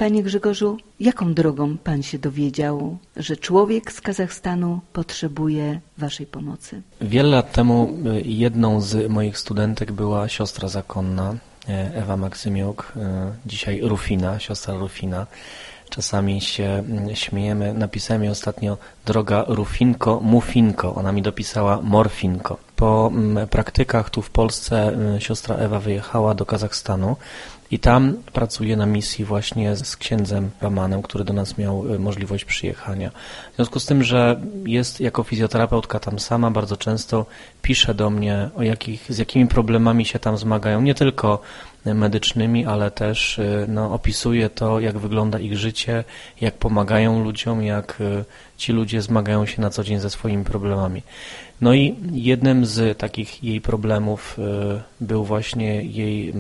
Panie Grzegorzu, jaką drogą pan się dowiedział, że człowiek z Kazachstanu potrzebuje waszej pomocy? Wiele lat temu jedną z moich studentek była siostra zakonna, Ewa Maksymiuk, dzisiaj Rufina, siostra Rufina. Czasami się śmiejemy. Napisałem jej ostatnio: droga Rufinko, Mufinko. Ona mi dopisała Morfinko. Po praktykach tu w Polsce siostra Ewa wyjechała do Kazachstanu i tam pracuje na misji właśnie z księdzem Romanem, który do nas miał możliwość przyjechania. W związku z tym, że jest jako fizjoterapeutka tam sama, bardzo często pisze do mnie, z jakimi problemami się tam zmagają, nie tylko medycznymi, ale też opisuje to, jak wygląda ich życie, jak pomagają ludziom, jak ci ludzie zmagają się na co dzień ze swoimi problemami. No i jednym z takich jej problemów był właśnie jej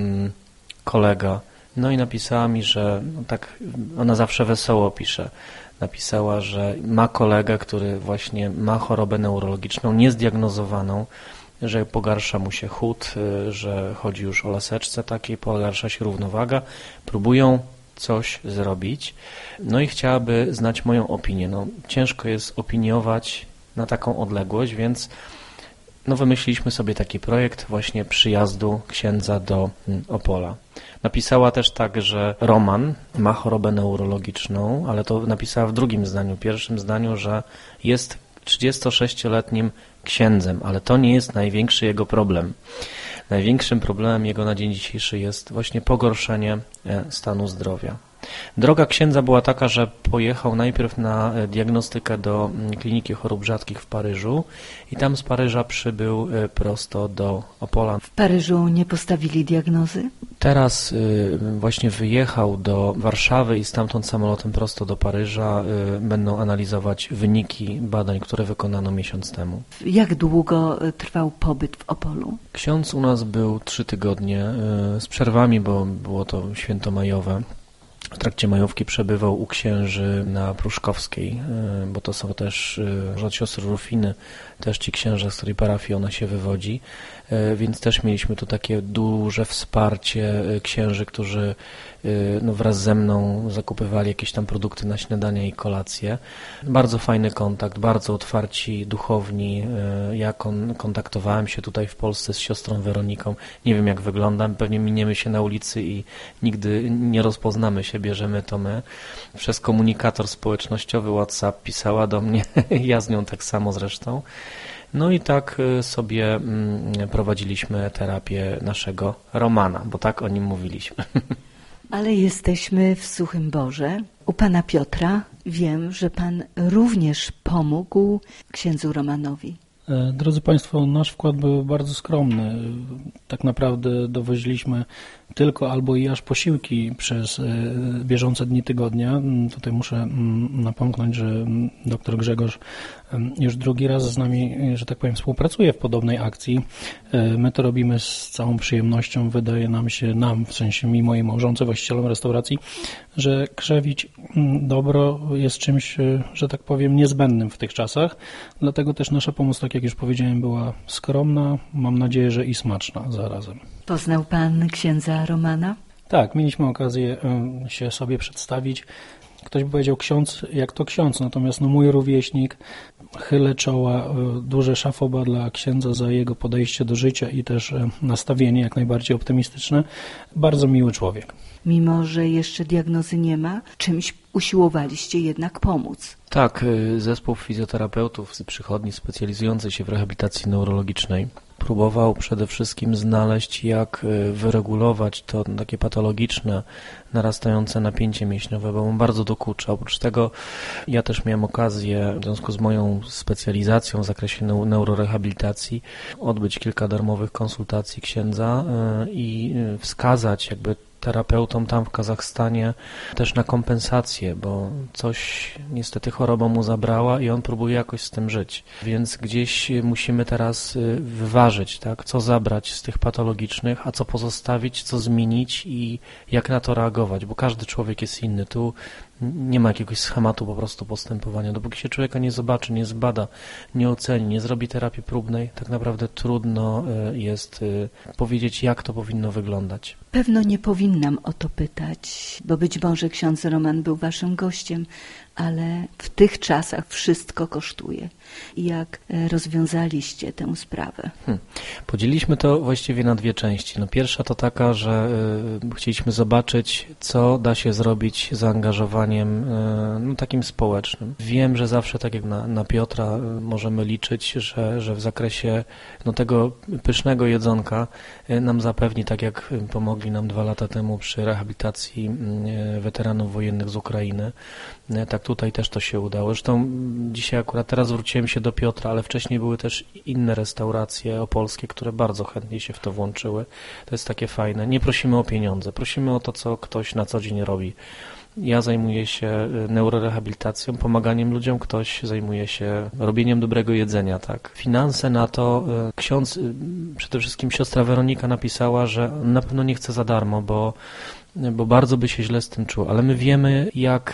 kolega. No i napisała mi, że tak, ona zawsze wesoło pisze. Napisała, że ma kolegę, który właśnie ma chorobę neurologiczną, niezdiagnozowaną, że pogarsza mu się chód, że chodzi już o laseczce takiej, pogarsza się równowaga. Próbują coś zrobić. No i chciałaby znać moją opinię. No, ciężko jest opiniować na taką odległość, więc wymyśliliśmy sobie taki projekt właśnie przyjazdu księdza do Opola. Napisała też tak, że Roman ma chorobę neurologiczną, ale to napisała w drugim zdaniu. W pierwszym zdaniu, że jest 36-letnim księdzem, ale to nie jest największy jego problem. Największym problemem jego na dzień dzisiejszy jest właśnie pogorszenie stanu zdrowia. Droga księdza była taka, że pojechał najpierw na diagnostykę do Kliniki Chorób Rzadkich w Paryżu i tam z Paryża przybył prosto do Opola. W Paryżu nie postawili diagnozy? Teraz właśnie wyjechał do Warszawy i stamtąd samolotem prosto do Paryża będą analizować wyniki badań, które wykonano miesiąc temu. Jak długo trwał pobyt w Opolu? Ksiądz u nas był 3 tygodnie z przerwami, bo było to święto majowe. W trakcie majówki przebywał u księży na Pruszkowskiej, bo to są też od siostry Rufiny, też ci księża, z której parafii ona się wywodzi, więc też mieliśmy tu takie duże wsparcie księży, którzy wraz ze mną zakupywali jakieś tam produkty na śniadania i kolacje. Bardzo fajny kontakt, bardzo otwarci, duchowni. Ja kontaktowałem się tutaj w Polsce z siostrą Weroniką. Nie wiem, jak wyglądam, pewnie miniemy się na ulicy i nigdy nie rozpoznamy się, bierzemy to my. Przez komunikator społecznościowy WhatsApp pisała do mnie, ja z nią tak samo zresztą. No i tak sobie prowadziliśmy terapię naszego Romana, bo tak o nim mówiliśmy. Ale jesteśmy w Suchym Borze, u pana Piotra. Wiem, że pan również pomógł księdzu Romanowi. Drodzy Państwo, nasz wkład był bardzo skromny. Tak naprawdę dowoziliśmy tylko albo i aż posiłki przez bieżące dni tygodnia. Tutaj muszę napomknąć, że dr Grzegorz już drugi raz z nami, że tak powiem, współpracuje w podobnej akcji. My to robimy z całą przyjemnością. Wydaje nam się, w sensie mi, mojej małżonce, właścicielom restauracji, że krzewić dobro jest czymś, że tak powiem, niezbędnym w tych czasach. Dlatego też nasza pomoc, tak jak już powiedziałem, była skromna. Mam nadzieję, że i smaczna zarazem. Poznał pan księdza Romana? Tak, mieliśmy okazję się sobie przedstawić. Ktoś by powiedział ksiądz, jak to ksiądz, natomiast mój rówieśnik, chylę czoła, duże szafoba dla księdza za jego podejście do życia i też nastawienie jak najbardziej optymistyczne. Bardzo miły człowiek. Mimo że jeszcze diagnozy nie ma, czymś usiłowaliście jednak pomóc. Tak, zespół fizjoterapeutów z przychodni specjalizującej się w rehabilitacji neurologicznej próbował przede wszystkim znaleźć, jak wyregulować to takie patologiczne, narastające napięcie mięśniowe, bo mu bardzo dokucza. Oprócz tego ja też miałem okazję, w związku z moją specjalizacją w zakresie neurorehabilitacji, odbyć kilka darmowych konsultacji księdza i wskazać jakby terapeutom tam w Kazachstanie też na kompensację, bo coś niestety choroba mu zabrała i on próbuje jakoś z tym żyć. Więc gdzieś musimy teraz wyważyć, tak, co zabrać z tych patologicznych, a co pozostawić, co zmienić i jak na to reagować, bo każdy człowiek jest inny. Tu Nie ma jakiegoś schematu po prostu postępowania. Dopóki się człowieka nie zobaczy, nie zbada, nie oceni, nie zrobi terapii próbnej, tak naprawdę trudno jest powiedzieć, jak to powinno wyglądać. Pewno nie powinnam o to pytać, bo być może ksiądz Roman był waszym gościem, ale w tych czasach wszystko kosztuje. Jak rozwiązaliście tę sprawę? Podzieliliśmy to właściwie na dwie części. No, pierwsza to taka, że chcieliśmy zobaczyć, co da się zrobić zaangażowaniem takim społecznym. Wiem, że zawsze, tak jak na Piotra, możemy liczyć, że w zakresie tego pysznego jedzonka nam zapewni, tak jak pomogli nam 2 lata temu przy rehabilitacji weteranów wojennych z Ukrainy. Tak tutaj też to się udało. Zresztą dzisiaj akurat teraz zwróciłem się do Piotra, ale wcześniej były też inne restauracje opolskie, które bardzo chętnie się w to włączyły. To jest takie fajne. Nie prosimy o pieniądze, prosimy o to, co ktoś na co dzień robi. Ja zajmuję się neurorehabilitacją, pomaganiem ludziom, ktoś zajmuje się robieniem dobrego jedzenia, tak. Finanse na to ksiądz, przede wszystkim siostra Weronika napisała, że na pewno nie chce za darmo, bo bardzo by się źle z tym czuł, ale my wiemy,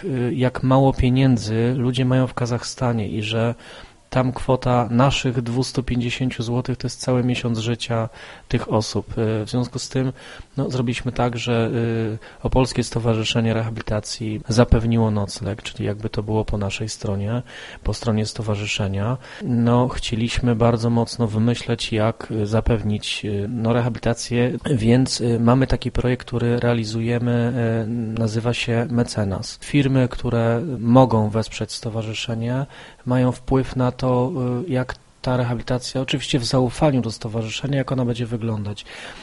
jak mało pieniędzy ludzie mają w Kazachstanie i że tam kwota naszych 250 zł to jest cały miesiąc życia tych osób. W związku z tym zrobiliśmy tak, że Opolskie Stowarzyszenie Rehabilitacji zapewniło nocleg, czyli jakby to było po naszej stronie, po stronie stowarzyszenia. Chcieliśmy bardzo mocno wymyśleć, jak zapewnić rehabilitację, więc mamy taki projekt, który realizujemy, nazywa się Mecenas. Firmy, które mogą wesprzeć stowarzyszenie, mają wpływ na to, jak ta rehabilitacja, oczywiście w zaufaniu do stowarzyszenia, jak ona będzie wyglądać.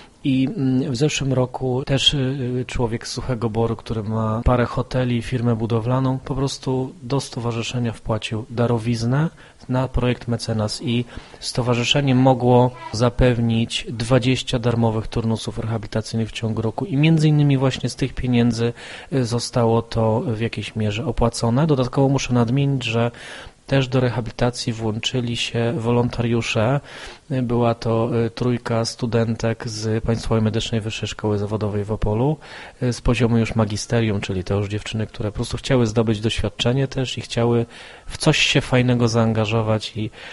I w zeszłym roku też człowiek z Suchego Boru, który ma parę hoteli, firmę budowlaną, po prostu do stowarzyszenia wpłacił darowiznę na projekt Mecenas i stowarzyszenie mogło zapewnić 20 darmowych turnusów rehabilitacyjnych w ciągu roku i między innymi właśnie z tych pieniędzy zostało to w jakiejś mierze opłacone. Dodatkowo muszę nadmienić, że też do rehabilitacji włączyli się wolontariusze. Była to 3 studentek z Państwowej Medycznej Wyższej Szkoły Zawodowej w Opolu z poziomu już magisterium, czyli to już dziewczyny, które po prostu chciały zdobyć doświadczenie też i chciały w coś się fajnego zaangażować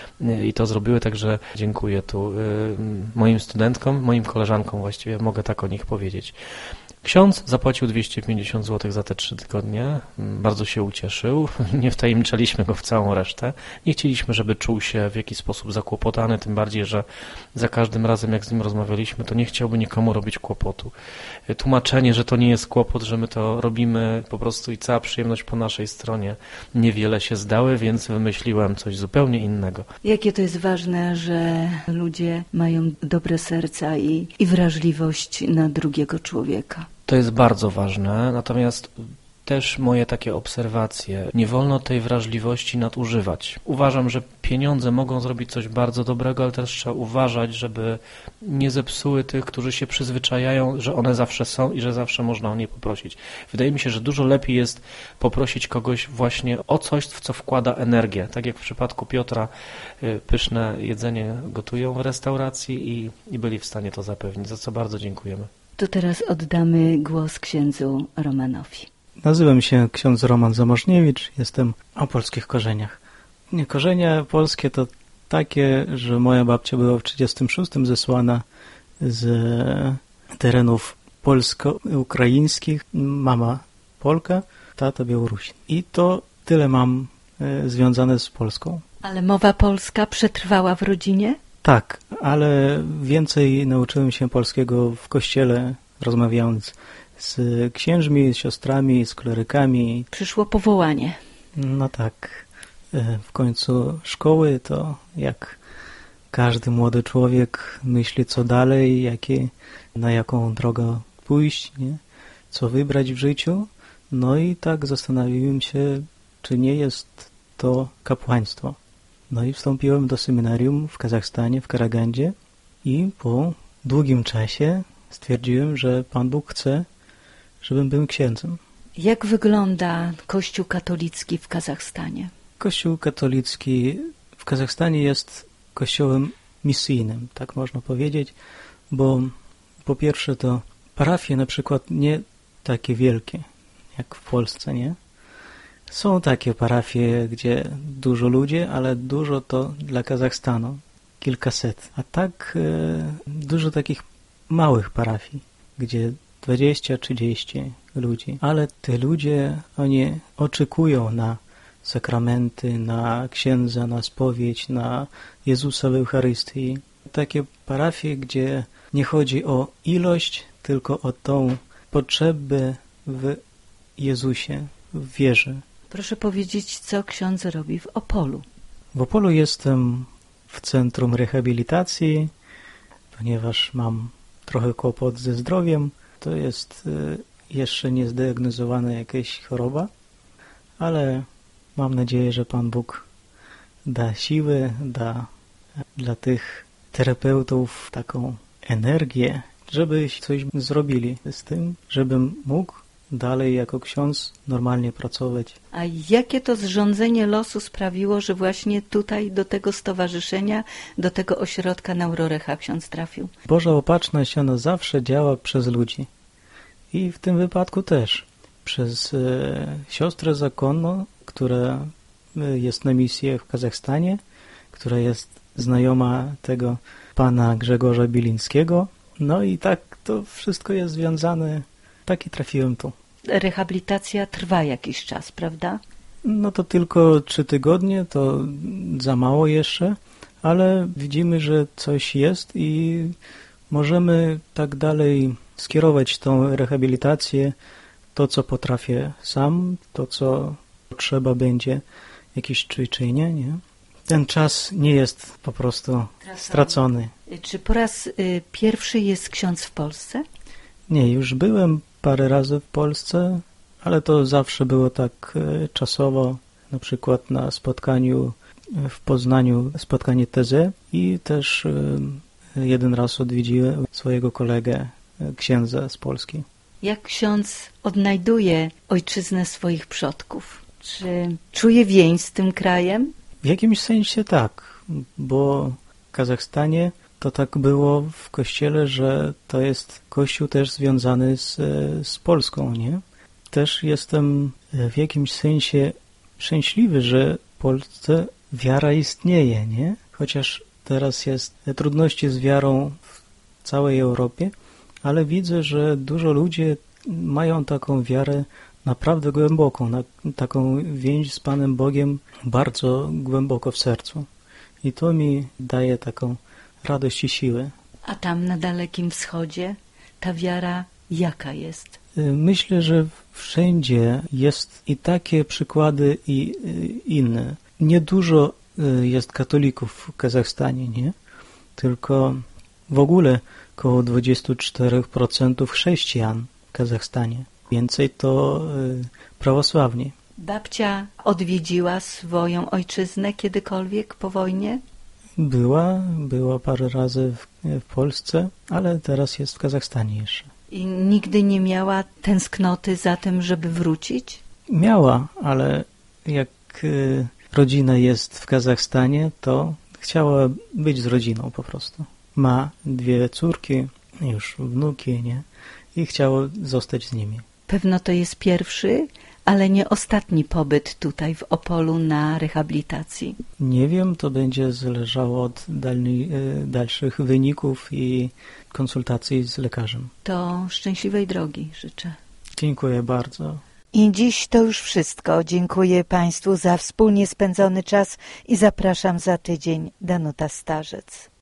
i to zrobiły, także dziękuję tu moim studentkom, moim koleżankom właściwie, mogę tak o nich powiedzieć. Ksiądz zapłacił 250 zł za te 3 tygodnie, bardzo się ucieszył, nie wtajemniczaliśmy go w całą resztę, nie chcieliśmy, żeby czuł się w jakiś sposób zakłopotany, tym bardziej, że za każdym razem jak z nim rozmawialiśmy, to nie chciałby nikomu robić kłopotu. Tłumaczenie, że to nie jest kłopot, że my to robimy po prostu i cała przyjemność po naszej stronie, niewiele się zdały, więc wymyśliłem coś zupełnie innego. Jakie to jest ważne, że ludzie mają dobre serca i wrażliwość na drugiego człowieka. To jest bardzo ważne, natomiast też moje takie obserwacje. Nie wolno tej wrażliwości nadużywać. Uważam, że pieniądze mogą zrobić coś bardzo dobrego, ale też trzeba uważać, żeby nie zepsuły tych, którzy się przyzwyczajają, że one zawsze są i że zawsze można o nie poprosić. Wydaje mi się, że dużo lepiej jest poprosić kogoś właśnie o coś, w co wkłada energię. Tak jak w przypadku Piotra, pyszne jedzenie gotują w restauracji i byli w stanie to zapewnić, za co bardzo dziękujemy. To teraz oddamy głos księdzu Romanowi. Nazywam się ksiądz Roman Zamożniewicz, jestem o polskich korzeniach. Korzenie polskie to takie, że moja babcia była w 1936 zesłana z terenów polsko-ukraińskich, mama Polka, tata Białorusin. I to tyle mam związane z Polską. Ale mowa polska przetrwała w rodzinie? Tak, ale więcej nauczyłem się polskiego w kościele, rozmawiając z księżmi, z siostrami, z klerykami. Przyszło powołanie. No tak, w końcu szkoły to jak każdy młody człowiek myśli co dalej, na jaką drogę pójść, nie? Co wybrać w życiu. No i tak zastanowiłem się, czy nie jest to kapłaństwo. No i wstąpiłem do seminarium w Kazachstanie, w Karagandzie i po długim czasie stwierdziłem, że Pan Bóg chce, żebym był księdzem. Jak wygląda Kościół katolicki w Kazachstanie? Kościół katolicki w Kazachstanie jest kościołem misyjnym, tak można powiedzieć, bo po pierwsze to parafie na przykład nie takie wielkie jak w Polsce, nie? Są takie parafie, gdzie dużo ludzi, ale dużo to dla Kazachstanu. Kilkaset. A tak dużo takich małych parafii, gdzie 20-30 ludzi. Ale te ludzie, oni oczekują na sakramenty, na księdza, na spowiedź, na Jezusa w Eucharystii. Takie parafie, gdzie nie chodzi o ilość, tylko o tą potrzebę w Jezusie, w wierze. Proszę powiedzieć, co ksiądz robi w Opolu? W Opolu jestem w centrum rehabilitacji, ponieważ mam trochę kłopot ze zdrowiem. To jest jeszcze niezdiagnozowana jakaś choroba, ale mam nadzieję, że Pan Bóg da siły, da dla tych terapeutów taką energię, żeby coś zrobili z tym, żebym mógł dalej jako ksiądz normalnie pracować. A jakie to zrządzenie losu sprawiło, że właśnie tutaj do tego stowarzyszenia, do tego ośrodka Neurorehab ksiądz trafił? Boża Opatrzność, ona zawsze działa przez ludzi. I w tym wypadku też. Przez siostrę zakonną, która jest na misji w Kazachstanie, która jest znajoma tego pana Grzegorza Bilińskiego. No i tak to wszystko jest związane. Tak i trafiłem tu. Rehabilitacja trwa jakiś czas, prawda? No to tylko 3 tygodnie, to za mało jeszcze, ale widzimy, że coś jest i możemy tak dalej skierować tą rehabilitację, to co potrafię sam, to co trzeba będzie, jakieś ćwiczenia, nie? Ten czas nie jest po prostu stracony. Czy po raz pierwszy jest ksiądz w Polsce? Nie, już byłem parę razy w Polsce, ale to zawsze było tak czasowo, na przykład na spotkaniu w Poznaniu, spotkanie TZ i też jeden raz odwiedziłem swojego kolegę, księdza z Polski. Jak ksiądz odnajduje ojczyznę swoich przodków? Czy czuje więź z tym krajem? W jakimś sensie tak, bo w Kazachstanie to tak było w kościele, że to jest kościół też związany z Polską, nie? Też jestem w jakimś sensie szczęśliwy, że w Polsce wiara istnieje, nie? Chociaż teraz jest trudności z wiarą w całej Europie, ale widzę, że dużo ludzi mają taką wiarę naprawdę głęboką, taką więź z Panem Bogiem bardzo głęboko w sercu. I to mi daje taką radość i siłę. A tam na Dalekim Wschodzie ta wiara jaka jest? Myślę, że wszędzie jest i takie przykłady i inne. Niedużo jest katolików w Kazachstanie, nie? Tylko w ogóle około 24% chrześcijan w Kazachstanie. Więcej to prawosławni. Babcia odwiedziła swoją ojczyznę kiedykolwiek po wojnie? Była parę razy w Polsce, ale teraz jest w Kazachstanie jeszcze. I nigdy nie miała tęsknoty za tym, żeby wrócić? Miała, ale jak rodzina jest w Kazachstanie, to chciała być z rodziną po prostu. Ma 2 córki, już wnuki, nie? I chciała zostać z nimi. Pewno to jest pierwszy, ale nie ostatni pobyt tutaj w Opolu na rehabilitacji. Nie wiem, to będzie zależało od dalszych wyników i konsultacji z lekarzem. To szczęśliwej drogi życzę. Dziękuję bardzo. I dziś to już wszystko. Dziękuję Państwu za wspólnie spędzony czas i zapraszam za tydzień. Danuta Starzec.